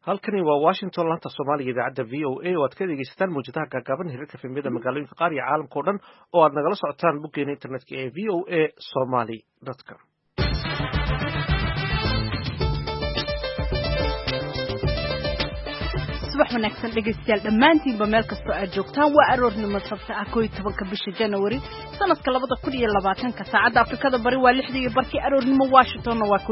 halkani waa Washington laanta Soomaaliga idaacada VOA oo aad ka dhageysataan muujadaha gaagaaban hirarka filimada magaalooyinka qaar iyo caalamka oo dhan oo aad nagala socotaan boggeena internetka ee voasomali.com. subax wanaagsan dhegeystayaal dhammaantiinba meel kastoo aad joogtaan waa aroornimo sabta ah 11 bisha January sanadka 2020 saacada Afrikada bari waa 6:00 aroornimo Washingtonna waa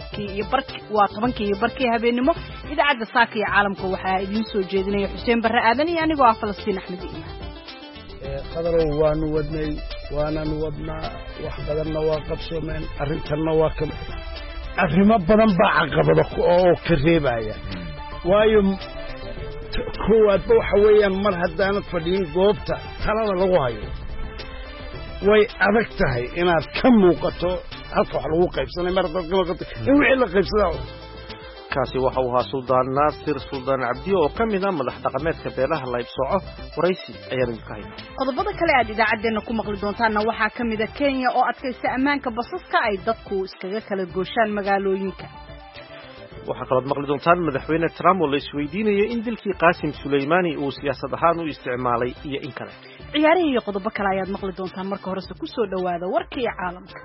10:00 habeenimo idaacada saaka iyo caalamka waxaa idin soo jeedinaya Xuseen Barre Aadan iyo anigoo ah Falastiin Axmed Iimaan qadarow waanu wadnaa wax badanna waa qabsoomeen arrintanna waa ka arrimo badan baa caqabado oo ka reebaya waayo koowaadba waxa weeyaan mar haddaanad fadhiin goobta talada lagu hayo way adag tahay inaad ka muuqato halka wax lagu qaybsanay mar haddaad ka muuqato in wixii la qaybsadaa kaasi waxa uu ahaa Suldaan Naasir Suldaan Cabdi oo ka mid ah madax dhaqameedka beelaha Laybsooco waraysi ayaan idinka haynaa qodobada kale aad idaacadeena ku maqli doontaana waxaa ka mid ah Kenya oo adkaysa ammaanka basaska ay dadku iskaga kala gooshaan magaalooyinka waxaa kaloo maqli doontaan madaxweyne Trump oo la isweydiinayay in dilkii Qaasim Suleymani uu siyaasad ahaan u isticmaalay iyo in kale ciyaaraha iyo qodobo kale ayaad maqli doontaan marka hore ku soo dhawaada warkii caalamka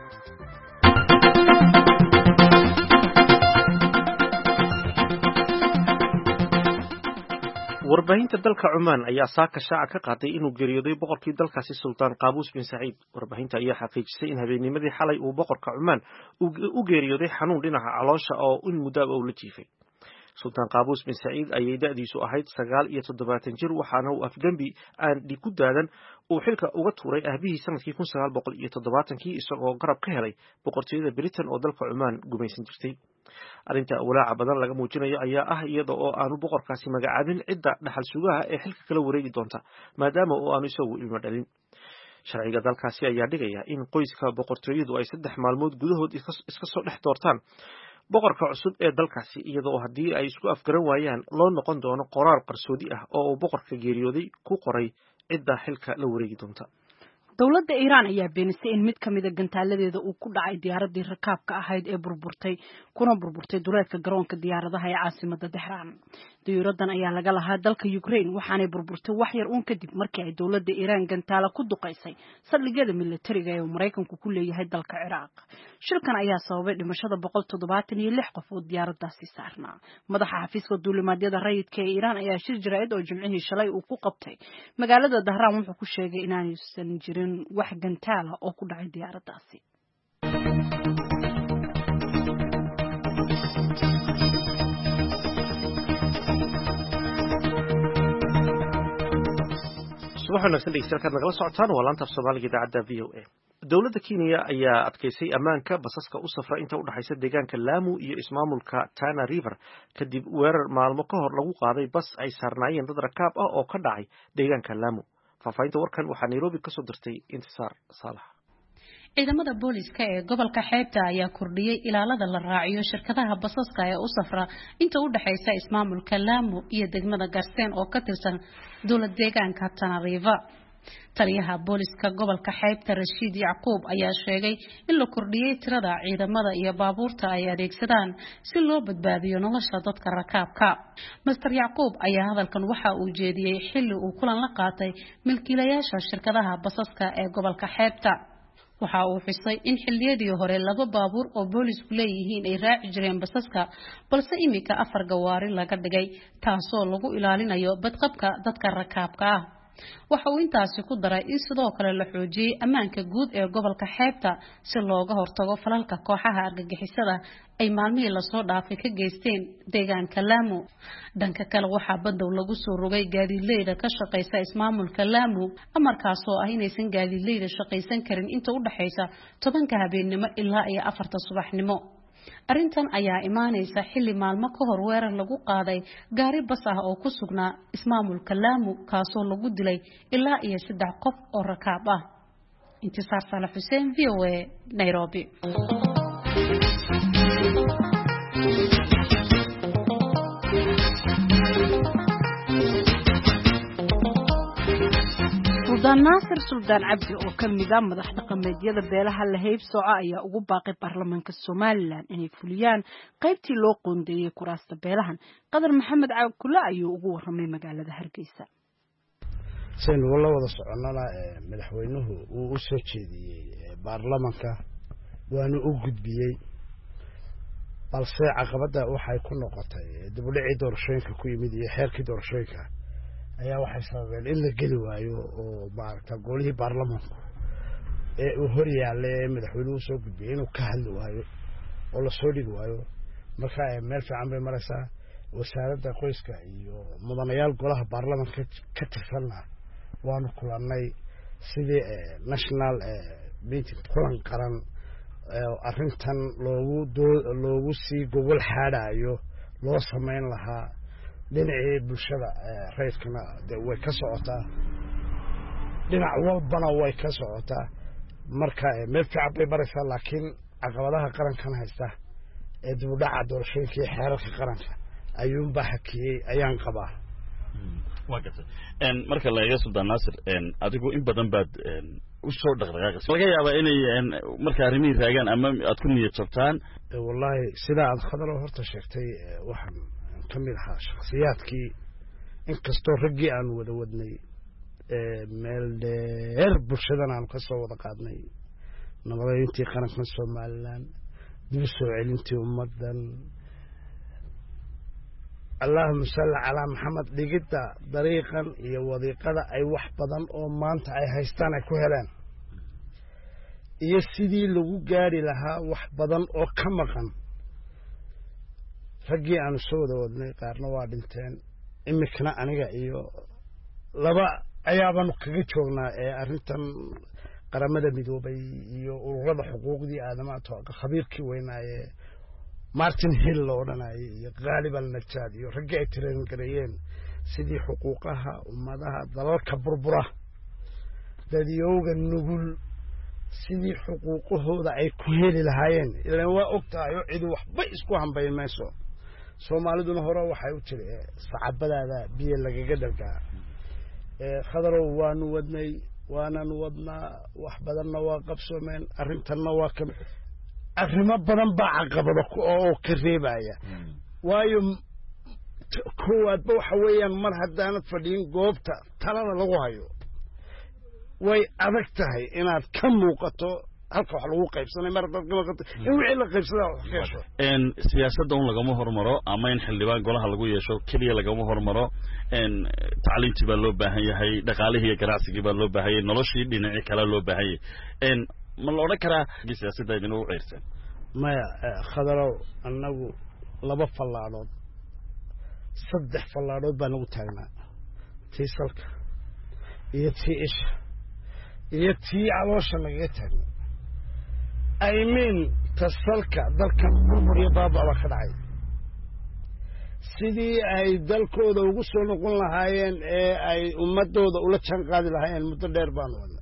warbaahinta dalka Cumaan ayaa saaka shaaca ka qaaday inuu geeriyooday boqorkii dalkaasi Sultaan Qaabus bin Saciid warbaahinta ayaa xaqiijisay in habeennimadii xalay uu boqorka Cumaan u geeriyooday xanuun dhinaca caloosha oo in muddo uu la jiifay Sultaan Qaabus bin Saciid ayay da'diisu ahayd 79 jir waxaana uu afgambi aan dhig ku daadan uu xilka uga tuuray aabihii sanadkii 1970 isagoo garab ka helay boqortooyada Britain oo dalka Cumaan gumaysan jirtay arrinta walaaca badan laga muujinayo ayaa ah iyada oo aanu boqorkaasi magacaabin cidda dhaxal sugaha ee xilka kala wareegi doonta maadaama oo aanu isagu ilmo dhalin sharciga dalkaasi ayaa dhigaya in qoyska boqortooyadu ay 3 maalmood gudahood iska soo dhex doortaan boqorka cusub ee dalkaasi iyada oo haddii ay isku afgaran waayaan loo noqon doono qoraal qarsoodi ah oo uu boqorka geeriyooday ku qoray cidda xilka la wareegi doonta dawladda Iran ayaa beenisay in mid kamid ah gantaaladeeda uu ku dhacay diyaaradii rakaabka ahayd ee burburtay duleedka garoonka diyaaradaha ee caasimadda Tehran. Diyaaradan ayaa laga lahaa dalka Ukraine waxaanay burburtay wax yar uun kadib markii ay dawladda Iran gantaala ku duqaysay saldhigyada militariga ee Mareykanku ku leeyahay dalka Ciraaq. Shilkan ayaa sababay dhimashada 176 qof oo diyaaradaasi saarnaa. Madaxa xafiiska duulimaadyada rayidka ee Iran ayaa shir jiraa'id oo Jimcihii shalay uu ku qabtay magaalada Tehran wuxuu ku sheegay inaanaysan jirin wax gantaala oo ku dhacay diyaaradaasi subax wanaagsan dhegeystayaal nagala socotaan waa laanta Soomaaliga idaacada VOA dawladda Kenya ayaa adkaysay ammaanka basaska u safra inta u dhaxaysa deegaanka Lamu iyo ismaamulka Tana River kadib weerar maalmo ka hor lagu qaaday bas ay saarnaayeen dad rakaab ah oo ka dhacay deegaanka Lamu faafahinta warkan waxaa Nairobi ka soo dirtay Intisaar Saalax ciidamada booliska ee gobolka xeebta ayaa kordhiyay ilaalada la raaciyo shirkadaha basaska ee u safra inta u dhaxaysa ismaamulka Lamu iyo degmada Garseen oo ka tirsan dawlad deegaanka Tana River taliyaha booliska gobolka xeebta Rashid Yacquub ayaa sheegay in la kordhiyay tirada ciidamada iyo baabuurta ay adeegsadaan si loo badbaadiyo nolosha dadka rakaabka Mr Yacquub ayaa hadalkan waxa uu jeediyay xilli uu kulan la qaatay milkiilayaasha shirkadaha basaska ee gobolka xeebta waxa uu xusay in xilliyadii hore 2 baabuur oo boolisku leeyihiin ay raaci jireen basaska balse imika 4 gawaari laga dhigay taasoo lagu ilaalinayo badqabka dadka rakaabka ah waxa uu intaasi ku daray in sidoo kale la xoojiyay ammaanka guud ee gobolka xeebta si looga hortago falalka kooxaha argagixisada ay maalmihii la soo dhaafay ka geysteen deegaanka Lamu dhanka kale waxa badow lagu soo rogay gaadiidleyda ka shaqeysa ismaamulka Lamu amarkaasoo ah inaysan gaadiidleyda shaqeysan karin inta u dhaxaysa 10 habeenimo ilaa 4 subaxnimo arrintan ayaa imaanaysa xilli maalmo ka hor weerar lagu qaaday gaari bas ah oo ku sugnaa ismaamulka Lamu kaasoo lagu dilay ilaa 3 qof oo rakaab ah Intisaar Saalax Xuseen VOA Nairobi Suldaan naasir suldaan cabdi oo ka mid ah madax dhaqameedyada beelaha la haybsooco ayaa ugu baaqay baarlamaanka Soomaaliland inay fuliyaan qaybtii loo qoondeeyay kuraasta beelahan. Qadar Maxamed Caakule ayuu ugu waramay magaalada Hargeysa. seen wala wada soconana madaxweynuhu uu u soo jeediyay baarlamaanka waana u gudbiyay balse caqabada waxay ku noqotay dib u dhacii doorashooyinka ku yimid iyo xeerkii doorashooyinka ayaa waxay sababeen in la geli waayo oo maaragtay golihii baarlamaanku uu hor yaalay madaxweynuhu soo gudbiyay inuu ka hadli waayo oo la soo dhigi waayo marka meel fiican bay maraysaa wasaaradda qoyska iyo mudanayaal golaha baarlamaanka ka tirsanna waanu kulannay sidii national meeting kulan qaran arrintan loogu sii gogol xaadhayo loo samayn lahaa dhinacii bulshada rayidkana way ka socotaa dhinac walbana way ka socotaa marka meel fiican bay maraysaa laakiin caqabadaha qarankan haysta ee dib u dhaca doorashooyinka iyo xeerarka qaranka ayuunbaa hakiyey ayaan qabaa waa gartay marka la eego Suldaan Naasir adigu in badan baad u soo dhaqdhaqaaqaysaa laga yaabaa inay marka arrimihii raagaan ama aad ku niyad jabtaan wallahi sida aad khadaro horta sheegtay waxaan ka mid ahaa shakhsiyaadkii inkastoo raggii aan wada wadnay meel dheer bulshadan aan ka soo wada qaadnay nabadayntii qarankan Soomaaliland dib soo celintii ummadan اللهم صل على محمد دقيقة طريقا iyo wadiiqada ay wax badan oo maanta ay haystaan ay ku helaan iyo sidii lagu gaari lahaa wax badan oo ka maqan ragii aan soo wada wadnay qaarna waa dhinteen imikana aniga iyo laba ayaaban kaga joognaa arrintan qaramada midoobay iyo ururada xuquuqdii aadamaha khabiirkii weynaaye Martin Hill loo dhanay iyo Ghalib al-Najjad iyo ragga ay tireen gareeyeen sidii xuquuqaha ummadaha dalalka burbura dadiyowga nugul sidii xuquuqahooda ay ku heli lahaayeen ilaa waa ogtahay cid waxba isku hambaymayso Soomaaliduna hore waxay u tireen sacabadaada biyo lagaga dalgaa khadarow waanu wadnay waanan wadnaa wax badanna waa qabsoomeen arrintanna waa ka arrimo badan baa caqabado oo ka reebaya waayo koowaadba waxa weeyaan mar haddaan fadhiin goobta talada lagu hayo way adag tahay inaad ka muuqato halka wax lagu qaybsanay mar dad ka muuqato in wixii la qaybsadaa wax ka yeesho siyaasadda un lagama hormaro ama in xildhibaan golaha lagu yeesho kaliya lagama hormaro tacliintii baa loo baahan yahay dhaqaalihii iyo ganacsigii baa loo baahan yahay noloshii dhinacii kale loo baahan yahay ma la odhan karaa siyaasadda idin ugu ceyrsan maya khadarow annagu laba fallaadood saddex fallaadood baan ugu taagnaa tii salka iyo tii isha iyo tii caloosha nagaga taagnaa I mean ta salka dalkan burbur iyo baababa ka dhacay sidii ay dalkooda ugu soo noqon lahaayeen ee ay ummadooda ula jaan qaadi lahaayeen muddo dheer baan wadnay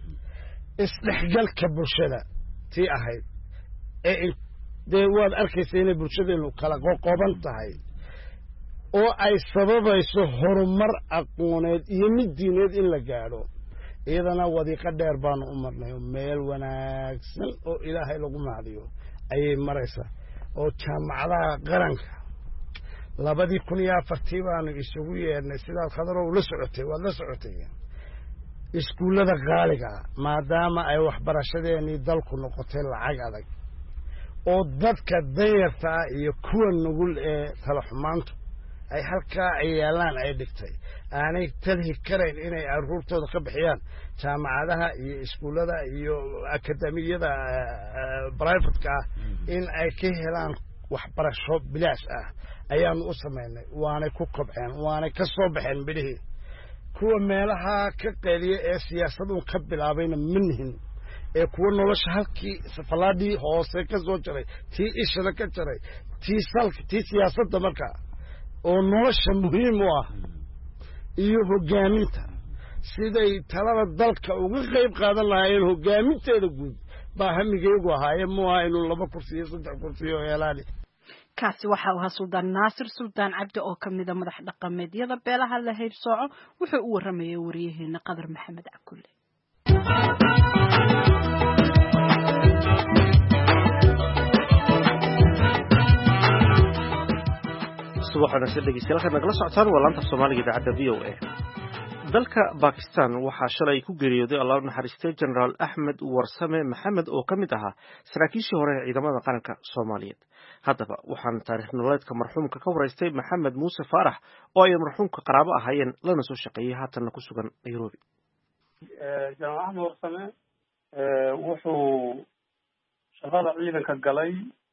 isdhexgalka bulshada tii ahayd dee waad arkaysa inay bulshadeenu kala qoqoban tahay oo ay sababayso horumar aqooneed iyo mid diineed in la gaadho iyadana wadiiqo dheer baanu u marnay meel wanaagsan oo ilaahay lagu mahadiyo ayay maraysaa oo jaamacadaha qaranka 2004 baanu isugu yeernay sidaad khadarow la socotay waad la socotay iskuullada qaaliga maadaama ay waxbarashadeennii dalku noqotay lacag adag oo dadka danyarta iyo kuwa nugul ee tala xumaantu ay halkaa ciyaalaan ay dhigtay aanay tadhi karayn inay carruurtooda ka bixiyaan jaamacadaha iyo iskuullada iyo akademiyada privateka ah in ay ka helaan waxbarasho bilaash ah ayaanu u samaynay waanay ku kobceen waanay ka soo baxeen bidhihii kuwa meelaha ka qeeliya ee siyaasadun ka bilaabayna minhin ee kuwa nolosha halkii falaadii hoose ka soo jaray tii ishada ka jaray tii salka tii siyaasadda marka oo nolosha muhiim u ah iyo hogaaminta siday talada dalka uga qayb qaadan lahaayeen hogaaminteeda guud baa hamigaygu ahaayeen mu aha inuu 2 kursi iyo 3 kursi oo helaan kaasi waxa uu ahaa Suldaan Naasir Suldaan Cabdi oo ka mid ah madax dhaqameedyada beelaha la haybsooco wuxuu u waramayay wariyaheena Qadar Maxamed Caakule waxaana si dhegeystayaal nagala socotaan waa laanta Soomaaliga idaacadda VOA. dalka Pakistan waxaa shalay ku geeriyooday Allah naxariistay General Ahmed Warsame Maxamed oo kamid ahaa saraakiishii hore ee ciidamada qaranka Soomaaliyeed. Haddaba waxaan taariikh nololeedka marxuumka ka wareystay Maxamed Muuse Faarax oo ay marxuumka qaraabo ahaayeen lana soo shaqeeyay haatanna ku sugan Nairobi. General Ahmed Warsame wuxuu shaqada ciidanka galay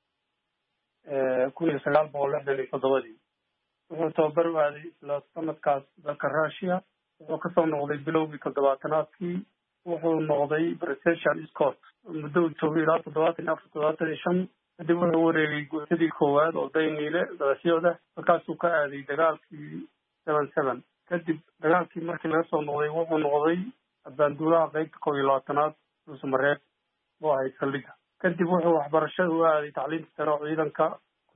1967 wuxuu tababar u aaday isla sanadkaas dalka Russia wuxuu ka soo noqday bilowgii 70-aadkii wuxuu noqday British Escort muddo joogay ilaa 74-75 kadib wuxuu wareegay guutadii koowaad oo Dayniile dabashooda markaasuu ka aaday dagaalkii 77 kadib dagaalkii markii laga soo noqday wuxuu noqday banduulaha qaybta 12-aad Soomaaliyeed oo ay saldhiga kadib wuxuu waxbarashada u aaday tacliinta sare ciidanka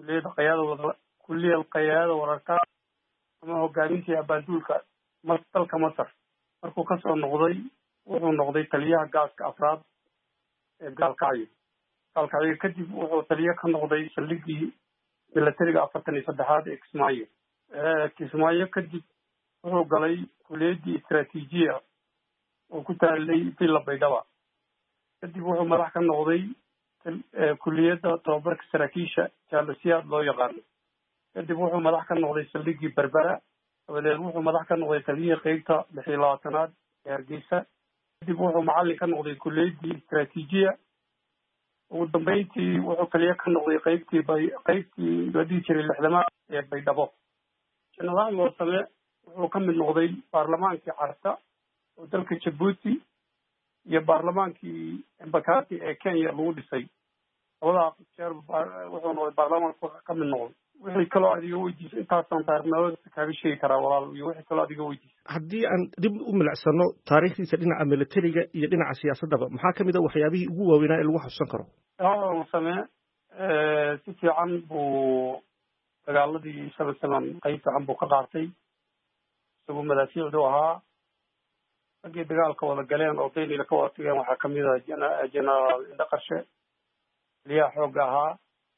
kulliyada qiyaadada wararka ama hogaaminta banduulka dalka Masar markuu ka soo noqday wuxuu noqday taliyaha gaaska afraad ee gaalkacyo kadib wuxuu taliye ka noqday saldhigii militariga 43aad ee Kismaayo kadib wuxuu galay kulliyadii istiraatiijiya oo ku taalay Villa Baydhabo kadib wuxuu madax ka noqday kulliyada tababarka saraakiisha jaalasiyaad loo yaqaan kadib wuxuu madax ka noqday saldhigii Berbera dabadeed wuxuu madax ka noqday taliyihii qaybta 26aad ee Hargeysa kadib wuxuu macallin ka noqday kulliyadii istiraatiijiya ugu dambeyntii wuxuu kaliya ka noqday qaybtii la dhihi jiray 60aad ee Baydhabo. General Warsame wuxuu ka mid noqday baarlamaankii Carta oo dalka Djibouti iyo baarlamaankii Embakasi ee Kenya lagu dhisay labada jeer wuxuu noqday baarlamaanka ka mid noqday wixii kaloo adiga weydiisay intaasaan taariikhnimada kaaga sheegi karaa walaal iyo wixii kaloo adiga weydiisay haddii aan dib u milicsano taariikhdiisa dhinaca militariga iyo dhinaca siyaasadaba maxaa ka mid ah waxyaabihii ugu waaweynaa ee lagu xusuusan karo Warsame si fiican buu dagaaladii 77 qayb fiican buu ka qaatay isagoo madaasiicdu ahaa ragii dagaalka wada galeen oo Dayniile ka wada tageen waxaa kamid ah General Indaqarshe liyaa xoog ahaa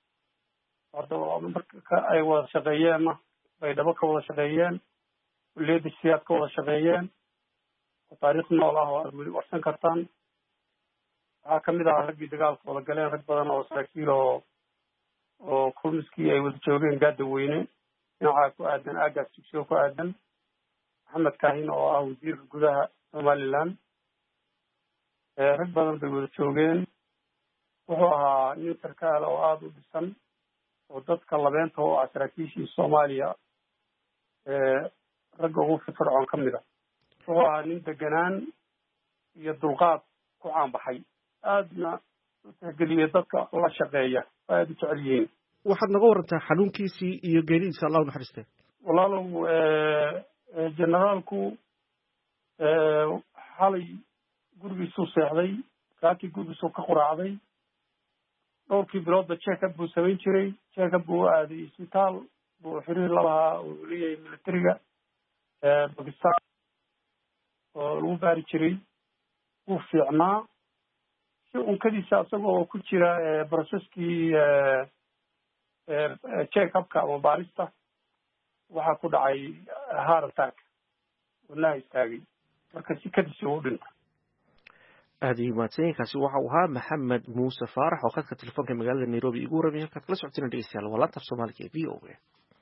marka ay wada shaqeeyeen Baydhabo ka wada shaqeeyeen kulliyada siyaad ka wada shaqeeyeen taariikh nool ah oo aad weli warsan kartaan waxaa kamid ah raggii dagaalka wada galeen rag badan oo saraakiil oo kulmiskii ay wada joogeen gaada weyne dhinaca ku aadan aagaas dugsiga ku aadan Maxamed Kaahin oo ah wasiirka gudaha Somaliland rag badan bay wada joogeen wuxuu ahaa nin sarkaal oo aad u dhisan oo dadka labeenta oo saraakiishii Soomaaliya ragga ugu firfircoon ka mid ah wuxuu ahaa nin deganaan iyo dulqaad ku caanbaxay aadna u tixgeliyay dadka la shaqeeya aad u jecel yihiin waxaad naga warantaa xanuunkiisii iyo geeridiisa Allah naxariistay walaalow generaalku xalay gurigiisuu seexday raakii gurigiisuu ka quraacday dhowrkii biloodba check-up buu samayn jiray check-up buu aaday isbitaal buu xiriir la lahaa oo leeyahay militariga Pakistan oo lagu baari jiray wuu fiicnaa si unkadiisa isagoo ku jira processkii check-upka ama baarista waxaa ku dhacay heart attack wadnaha istaagay marka si kadisi u dhintay aad iyo maadsankaasi waxa uu ahaa Maxamed Muuse Faarax oo khadka telefoonka magaalada Nairobi ugu warramay halkaad kala socoteen dhegeystayaal waa laanta Soomaaliga ee VOA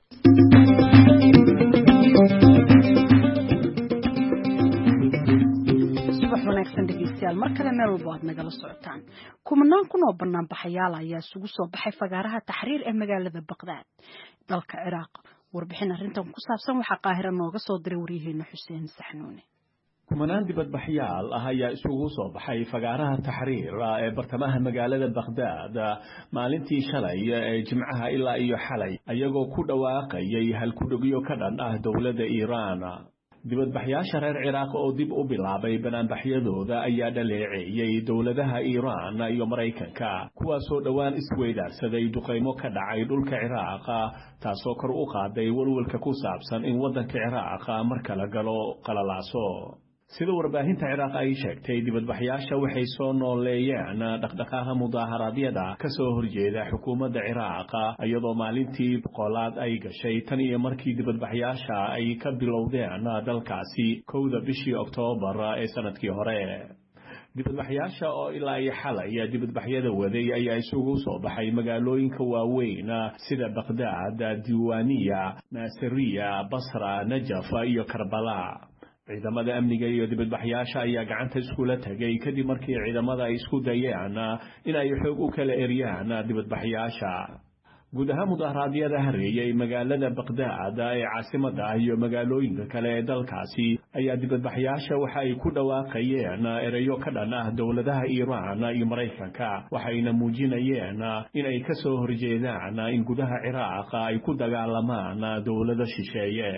mar kale meel walba aad nagala socotaan kumanaan kun oo banaanbaxayaal ayaa isugu soo baxay fagaaraha Taxriir ee magaalada Baghdad dalka Ciraaq warbixin arrintan ku saabsan waxaa Qaahira nooga soo diray wariyaheenna Xuseen Saxnuune kumanaan dibadbaxyaal ah ayaa isugu soo baxay fagaaraha Taxriir ee bartamaha magaalada Baghdad maalintii shalay ee Jimcaha ilaa iyo xalay ayagoo ku dhawaaqayay halkudhigyo ka dhan ah dawladda Iiraan dibadbaxyaasha reer Ciraaq oo dib u bilaabay banaanbaxyadooda ayaa dhaleeceeyay dawladaha Iiraan iyo Mareykanka kuwaasoo dhawaan isweydaarsaday duqeymo ka dhacay dhulka Ciraaq taasoo kor u qaaday walwalka ku saabsan in wadanka Ciraaq marka la galo qalalaaso sida warbaahinta Ciraaq ay sheegtay dibadbaxyaasha waxay soo nooleeyeen dhaqdhaqaaqa mudaaharaadyada ka soo horjeeda xukuumadda Ciraaq iyadoo maalintii boqolaad ay gashay tan iyo markii dibadbaxyaasha ay ka bilowdeen dalkaasi 1 bishii Oktoobar ee sanadkii hore dibadbaxyaasha oo ilaa iyo xalay dibadbaxyada waday ayaa isugu soo baxay magaalooyinka waaweyn sida Baghdad, Diiwaaniya, Nasiriya, Basra, Najaf iyo Karbala ciidamada amniga iyo dibadbaxyaasha ayaa gacanta iskula tagay kadib markii ciidamada ay isku dayeen in ay xoog u kala eriyaan dibadbaxyaasha guud ahaan mudaharaadyada hareeyay magaalada Baghdad ee caasimadda iyo magaalooyinka kale ee dalkaasi ayaa dibadbaxyaasha waxa ay ku dhawaaqayeen erayo ka dhan ah dowladaha Iiraan iyo Mareykanka waxayna muujinayeen in ay ka soo horjeedaan in gudaha Ciraaq ay ku dagaalamaan dowlado shisheeye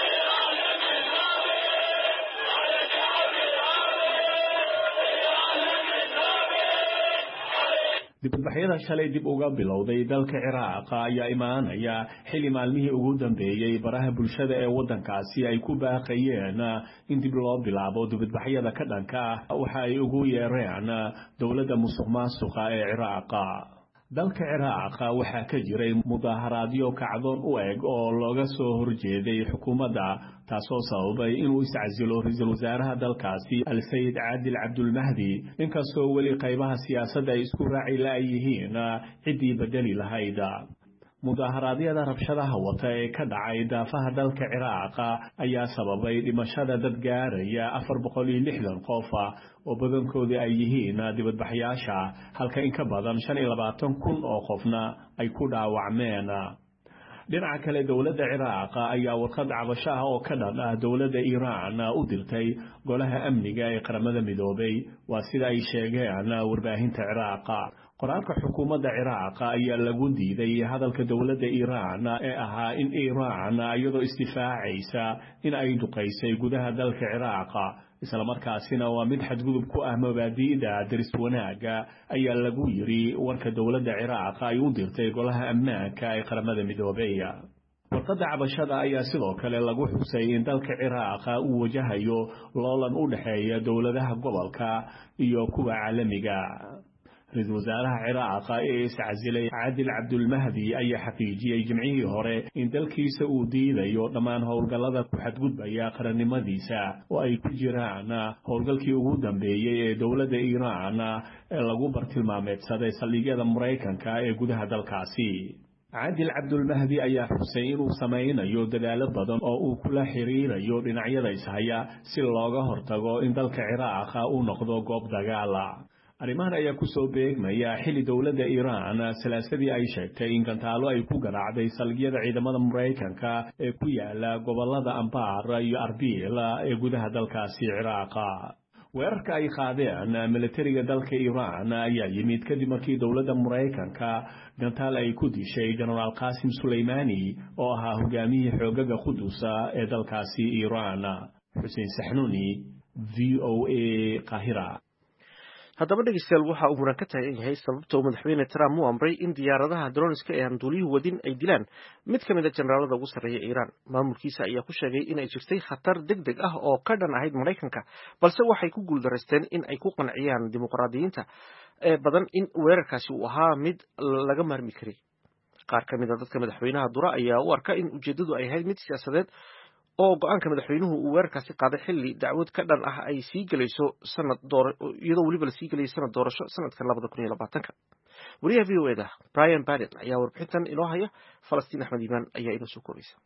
dibadbaxyada shalay dib uga bilowday dalka Ciraaq ayaa imaanaya xilli maalmihii ugu dambeeyay baraha bulshada ee wadankaasi ay ku baaqayeen in dib loo bilaabo dibadbaxyada ka dhanka waxa ay ugu yeereen dowladda musuqmaasuqa ee Ciraaq dalka Ciraaq waxa ka jiray mudaharaadyo kacdoon u eg oo looga soo horjeeday xukuumadda taasoo sababay inuu iscasilo ra'iisul wasaaraha dalkaasi Al-Sayyid Adil Abdul Mahdi inkastoo weli qaybaha siyaasadda ay isku raaci laayihiin cidii bedeli lahayd mudaharaadyada rabshadaha wata ee ka dhacay daafaha dalka Ciraaq ayaa sababay dhimashada dad gaaraya 460 qof oo badankoodu ay yihiin dibadbaxyaasha halka in ka badan 25,000 oo qofna ay ku dhaawacmeen dhinaca kale dowladda Ciraaq ayaa warqad cabasho ah oo ka dhan ah dowladda Iiraan u dirtay golaha amniga ee qaramada midoobay waa sida ay sheegeen warbaahinta Ciraaq qoraalka xukuumadda Ciraaq ayaa lagu diiday hadalka dowladda Iiraan ee ahaa in Iiraan iyadoo istifaacaysa in ay duqeysay gudaha dalka Ciraaq isla markaasina waa mid xadgudub ku ah mabaadi'da daris wanaaga ayaa lagu yiri warka dowladda Ciraaq ay u dirtay golaha ammaanka ee qaramada midoobay warqadda cabashada ayaa sidoo kale lagu xusay in dalka Ciraaq uu wajahayo loolan u dhaxeeya dowladaha gobolka iyo kuwa caalamiga ra'iisul wasaaraha Ciraaq ee iscasilay Adil Abdul Mahdi ayaa xaqiijiyay jimcihii hore in dalkiisa uu diidayo dhammaan howlgallada ku xadgudbaya qarannimadiisa oo ay ku jiraan howlgalkii ugu dambeeyay ee dowladda Iiraan ee lagu bartilmaameedsaday saldhigyada Mareykanka ee gudaha dalkaasi Adil Abdul Mahdi ayaa xusay inuu sameynayo dadaalo badan oo uu kula xiriirayo dhinacyada ishaya si looga hortago in dalka Ciraaq uu noqdo goob dagaal arrimahan ayaa ku soo beegmaya xilli dowladda Iiraan salaasadii ay sheegtay in gantaalo ay ku garaacday saldhigyada ciidamada Mareykanka ee ku yaala gobolada Anbar iyo Arbil ee gudaha dalkaasi Ciraaq weerarka ay qaadeen militariga dalka Iiraan ayaa yimid kadib markii dowladda Mareykanka gantaal ay ku dishay Generaal Qasim Suleymani oo ahaa hogaamiyihii xoogagga Qudus ee dalkaasi Iiraan Xuseen Saxnuuni VOA Qahira haddaba dhegeystayaal waxa uu muran ka taagan yahay sababta uu madaxweyne Trump u amray in diyaaradaha droniska ee aan duuliyuhu wadin ay dilaan mid ka mid a generaalada ugu sarreeya Iiraan maamulkiisa ayaa ku sheegay in ay jirtay khatar degdeg ah oo ka dhan ahayd Mareykanka balse waxay ku guuldareysteen in ay ku qanciyaan dimuqraadiyiinta ee badan in weerarkaasi uu ahaa mid laga maarmi karay qaar ka mid a dadka madaxweynaha dura ayaa u arka in ujeedadu ay ahayd mid siyaasadeed oo go'aanka madaxweynuhu uu weerarkaasi qaaday xilli dacwad ka dhan ah ay sii galayso iyadoo weliba la sii gelayay sanad doorasho sanadkan 2020 wariyaha VOA-da Brian Baden ayaa warbixintan inoo haya Falastiin Axmed Iimaan ayaa inoo soo koobaysa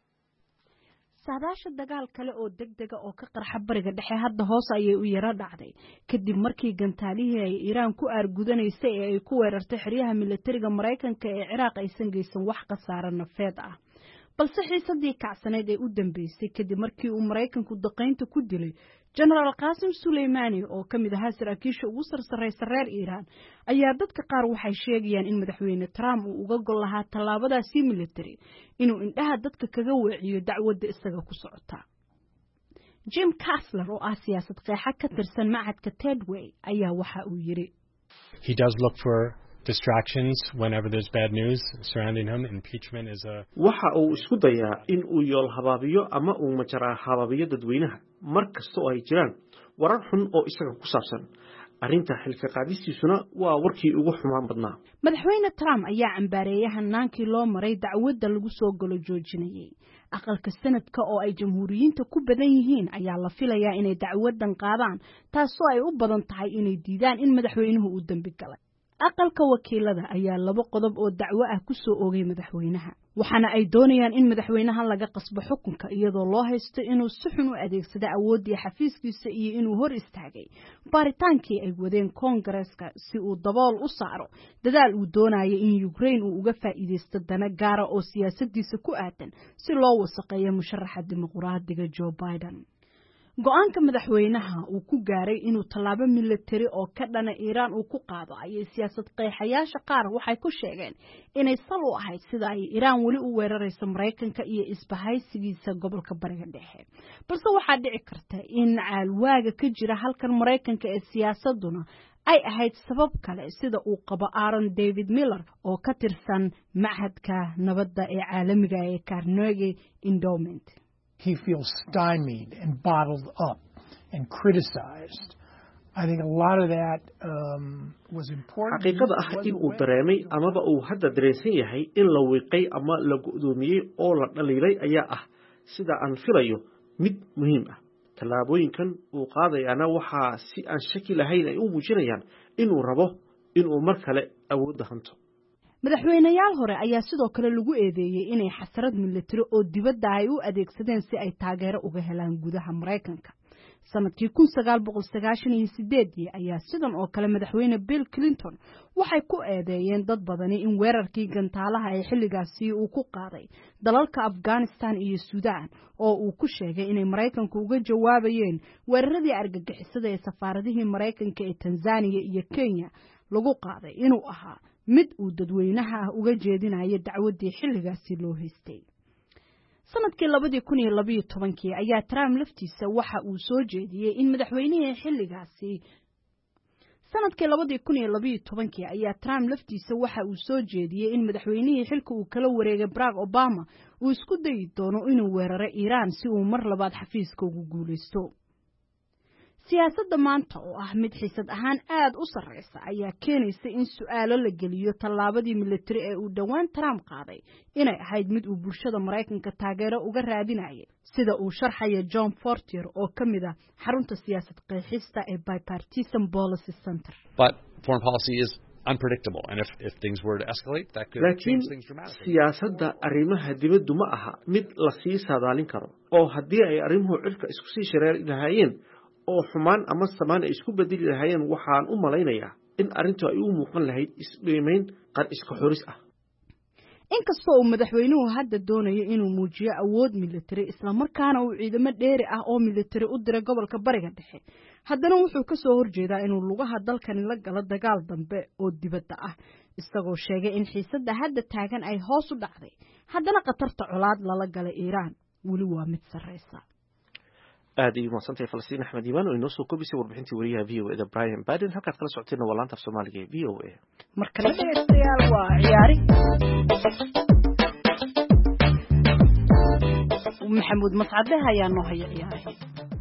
saadaasha dagaal kale oo degdega oo ka qarxa bariga dhexe hadda hoos ayay u yara dhacday kadib markii gantaalihii ay Iiraan ku aargudanaysay ee ay ku weerartay xeryaha militariga Mareykanka ee Ciraaq aysan geysan wax khasaare nafeed ah balse xiisadii kacsaneed ee u dambeysay kadib markii uu Mareykanku duqeynta ku dilay Generaal Qasim Suleymani oo kamid ahaa saraakiisha ugu sarsareysa reer Iiraan ayaa dadka qaar waxay sheegayaan in madaxweyne Trump uu uga gol lahaa tallaabadaasi military inuu indhaha dadka kaga weeciyo dacwadda isaga ku socota Jim Kassler oo ah siyaasad qeexa ka tirsan macadka Tedway ayaa waxa uu yiri He does look for distractions whenever there's bad news surrounding him. Impeachment is a waxa uu isku dayaa in uu yool habaabiyo ama uu majaraa habaabiyo dadweynaha mar kasta oo ay jiraan warar xun oo isaga ku saabsan arrinta xilka qaadistiisuna waa warkii ugu xumaan badnaa. madaxweyne Trump ayaa cambaareeyay hanaankii loo maray dacwadda lagu soo galo joojinayay aqalka sanadka oo ay jamhuuriyiinta ku badan yihiin ayaa la filayaa inay dacwadan qaadaan taasoo ay u badan tahay inay diidaan in madaxweynuhu uu dambi galay. aqalka wakiilada ayaa 2 qodob oo dacwo ah ku soo oogay madaxweynaha waxaana ay doonayaan in madaxweynaha laga qasbo xukunka iyadoo loo haysto inuu si xun u adeegsado awoodii xafiiskiisa iyo inuu hor istaagay baaritaankii ay wadeen Koongareeska si uu dabool u saaro dadaal uu doonayo in Ukraine uu uga faa'iideysto dana gaar ah oo siyaasadiisa ku aadan si loo wasaqeeyo musharaxa dimuqraadiga Joe Biden. go'aanka madaxweynaha uu ku gaaray inuu tallaabo military oo ka dhana Iran uu ku qaado ayay siyaasad qeexayaasha qaar waxay ku sheegeen inay sal u ahayd sida ay Iran wali u weerarayso Mareykanka iyo isbahaysigiisa gobolka Bariga Dhexe balse waxaa dhici karta in caalwaaga ka jira halkan Mareykanka ee siyaasaduna ay ahayd sabab kale sida uu qabo Aaron David Miller oo ka tirsan Machadka Nabadda ee Caalamiga ee Carnegie Endowment. He feels stymied and bottled up and criticized. I think a lot of that was important. xaqiiqada ah in uu dareemay amaba uu hadda dareensan yahay in la wiiqay ama la go'doomiyay oo la dhaliilay ayaa ah sida aan filayo mid muhiim ah. tallaabooyinkan uu qaadayana waxaa si aan shaki lahayn ay u muujinayaan inuu rabo inuu mar kale awoodda hanto. madaxweynayaal hore ayaa sidoo kale lagu eedeeyay inay xasarad military oo dibadda ay u adeegsadeen si ay taageero uga helaan gudaha Mareykanka. sanadkii 1998 ayaa sidan oo kale madaxweyne Bill Clinton waxay ku eedeeyeen dad badani in weerarkii gantaalaha ay xilligaasi uu ku qaaday dalalka Afghanistan iyo Suudaan oo uu ku sheegay inay Mareykanku uga jawaabayeen weeraradii argagixisada ee safaaradihii Mareykanka ee Tanzania iyo Kenya lagu qaaday inuu ahaa mid uu dadweynaha uga jeedinayo dacwadii xilligaasi loo haystay. sanadkii 2012 ayaa Trump laftiisa waxa uu soo jeediyay in madaxweynaha xilligaasi xilka uu kala wareegay Barack Obama uu isku dayi doono inuu weeraro Iran si uu mar labaad xafiiska ugu guuleysto. siyaasadda maanta oo ah mid xiisad ahaan aad u sarreysa ayaa keenaysa in su'aalo la geliyo tallaabadii military ee uu dhawaan Trump qaaday inay ahayd mid uu bulshada Mareykanka taageero uga raadinayay sida uu sharxayo John Fortier oo kamid ah xarunta siyaasad qeexista ee Bipartisan Policy Center. But foreign policy is unpredictable and if things were to escalate that could change things dramatically. siyaasadda arrimaha dibaddu ma aha mid la sii saadaalin karo oo haddii ay arrimuhu cirka isku sii shareeri lahaayeen oo xumaan ama samaan ay isku bedeli lahaayeen waxaan u malaynayaa in arrintu ay u muuqan lahayd isdhiimeyn qar iska xoris ah. inkastoo uu madaxweynuhu hadda doonayo inuu muujiyo awood military isla markaana uu ciidamo dheeri ah oo military u diray gobolka Bariga Dhexe haddana wuxuu ka soo horjeedaa inuu lugaha dalkani la galo dagaal dambe oo dibadda ah isagoo sheegay in xiisadda hadda taagan ay hoos u dhacday haddana qatarta colaad lala galay Iran wali waa mid sarreysa. aad iyo maasantay Falastiin Axmed Iimaan oo inoo soo koobisay warbixintii wariyaha VOA Brian Baden halkaad kala socoteen waa laanta Soomaaliga ee VOA. marka la dhageystayaal waa ciyaari Maxamuud Mascade ayaa noo haya ciyaaraha.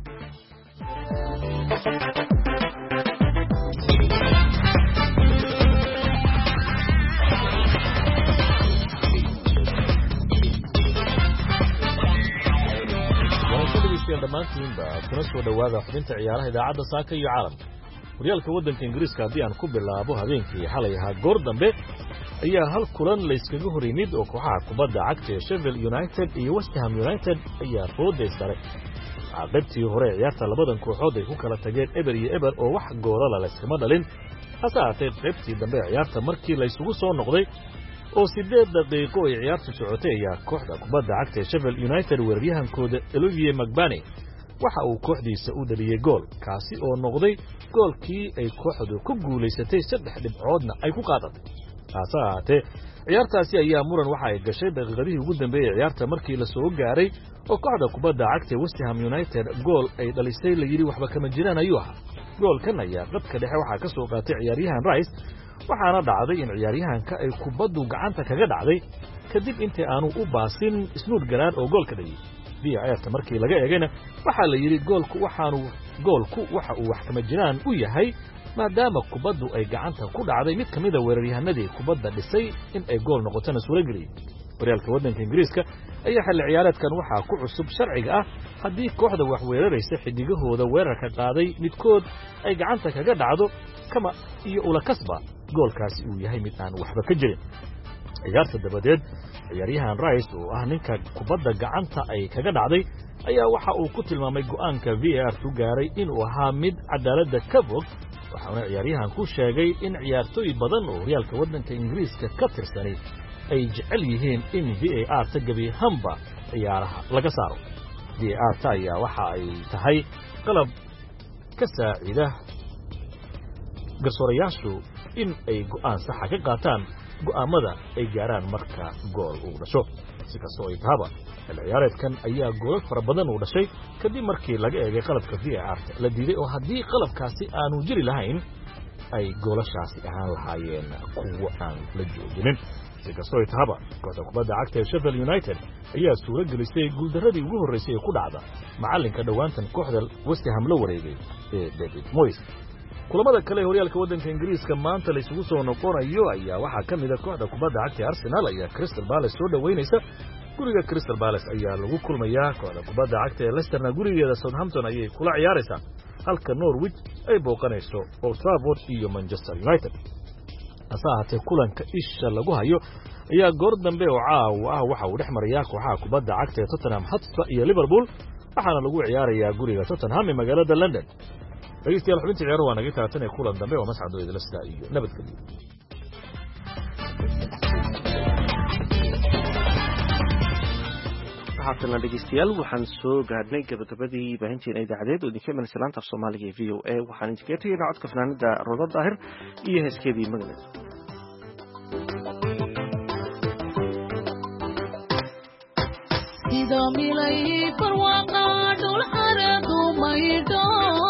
dhammaantiinba kuna soo dhawaada xubinta ciyaaraha idaacadda saaka iyo caalamka. horyaalka waddanka Ingiriiska haddii aan ku bilaabo habeenkii xalay ahaa goor dambe ayaa hal kulan la iskaga hor yimid oo kooxaha kubadda cagta ee Sheffield United iyo West Ham United ayaa fooday sare. qaybtii hore ciyaarta labadan kooxood ay ku kala tageen eber iyo eber oo wax goolala la iskama dhalin. hase ahaatee qaybtii dambe ciyaarta markii la isugu soo noqday oo 8 daqiiqo ay ciyaartu socotay ayaa kooxda kubadda cagta ee Sheffield United weeraryahankooda Olivier Magbani waxa uu kooxdiisa u dhaliyay gool kaasi oo noqday goolkii ay kooxdu ku guuleysatay 3 dhibcoodna ay ku qaadatay. hase ahaatee ciyaartaasi ayaa muran waxa ay gashay daqiiqadihii ugu dambeeyay ciyaarta markii la soo gaaray oo kooxda kubadda cagta ee West Ham United gool ay dhalisay la yiri waxba kama jiraan ayuu ahaa. goolkan ayaa qadka dhexe waxa ka soo qaatay ciyaaryahan Rice waxaana dhacday in ciyaaryahanka ay kubaddu gacanta kaga dhacday kadib intii aanu u baasin Snood Garaad oo goolka dhaliyay. VAR-ka markii laga eegayna waxaa la yidhi goolku waxa uu wax kama jiraan u yahay maadaama kubaddu ay gacanta ku dhacday mid ka mida weeraryahanadii kubadda dhisay in ay gool noqotona suura geliyey horyaalka waddanka ingiriiska ayaa xilli ciyaareedkan waxaa ku cusub sharciga ah haddii kooxda wax weeraraysa xidigahooda weerarka qaaday midkood ay gacanta kaga dhacdo kama iyo ula kasba goolkaasi uu yahay mid aan waxba ka jirin ciyaarta dabadeed ciyaaryahan Rice oo ah ninka kubadda gacanta ay kaga dhacday ayaa waxa uu ku tilmaamay go'aanka VAR ku gaaray inuu ahaa mid cadaaladda ka fog waxaana ciyaaryahan ku sheegay in ciyaartooy badan oo horyaalka waddanka ingiriiska ka tirsanay ay jecel yihiin in VAR ta gabi hamba ciyaaraha laga saaro VAR ta ayaa waxa ay tahay qalab ka saacida garsoorayaashu in ay go'aan sax ka qaataan go'aamada ay gaaraan marka gool uu dhasho si kastoo ay tahaba ciyaareedkan ayaa goolal fara badan uu dhashay kadib markii laga eegay qalabka VAR la diiday oo haddii qalabkaasi aanu jiri lahayn ay goolashaasi ahaan lahaayeen kuwo aan la jooginin si kastoo ay tahaba kooxda kubadda cagta ee Sheffield United ayaa suura gelisay guuldaradii ugu horreysay ee ku dhacda macalinka dhowaantan kooxda West Ham la wareegay ee David Moyes kulamada kale horyaalka waddanka ingiriiska maanta la isugu soo noqonayo ayaa waxaa ka mid ah kooxda kubadda cagta Arsenal ayaa Crystal Palace soo dhaweynaysa guriga Crystal Palace ayaa lagu kulmayaa kooxda kubadda cagta ee Leicester gurigeeda Southampton ayay kula ciyaaraysaa halka Norwich ay booqanayso Old Trafford iyo Manchester United asaahate kulanka isha lagu hayo ayaa goor dambe oo caawa ah waxa uu dhex marayaa kooxaha kubadda cagta ee Tottenham Hotspur iyo Liverpool waxaana lagu ciyaarayaa guriga Tottenham ee magaalada London dhegeystayaal xubintii ciyaar waa naga taatanay kulan dambe oo mascado idil sida iyo nabadgelyo haatan dhegeystayaal waxaan soo gaadhnay gabagabadii baahinteena idaacadeed oo idinka imanaysa laanta af Soomaaliga ee VOA waxaan idinka tegaynaa codka fanaanada Rodo Daahir iyo heeskeedii Magnet sida milay barwaaqo dhul aradu maydo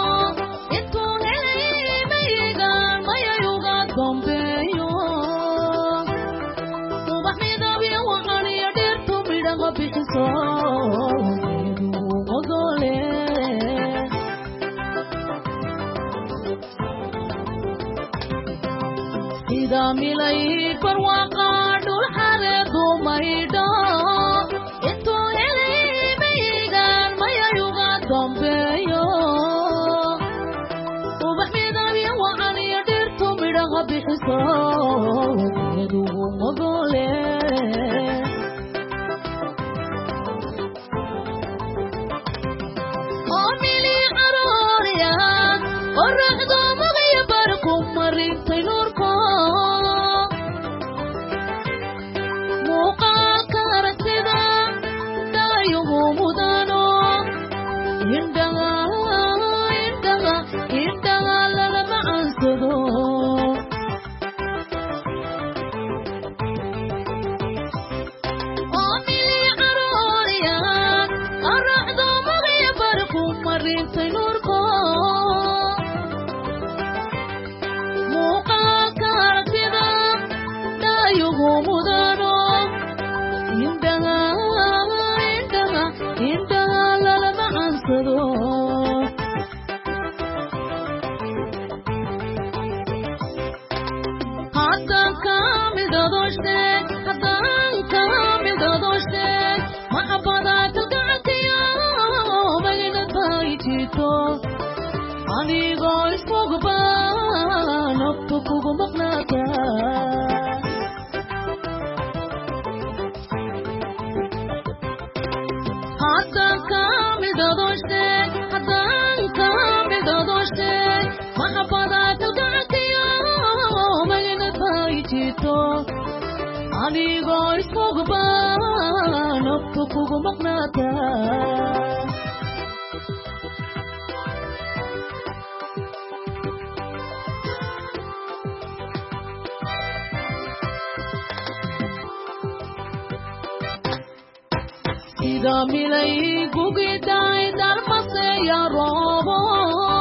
sida milay barwaaqo dhul aradu maydo intuu helay maygaan mayayuga dambeeyo ubax midabyo wacan iyo dhirtu midhaha bixiso geedugu mogole sida milay gugidai dalmase ya robo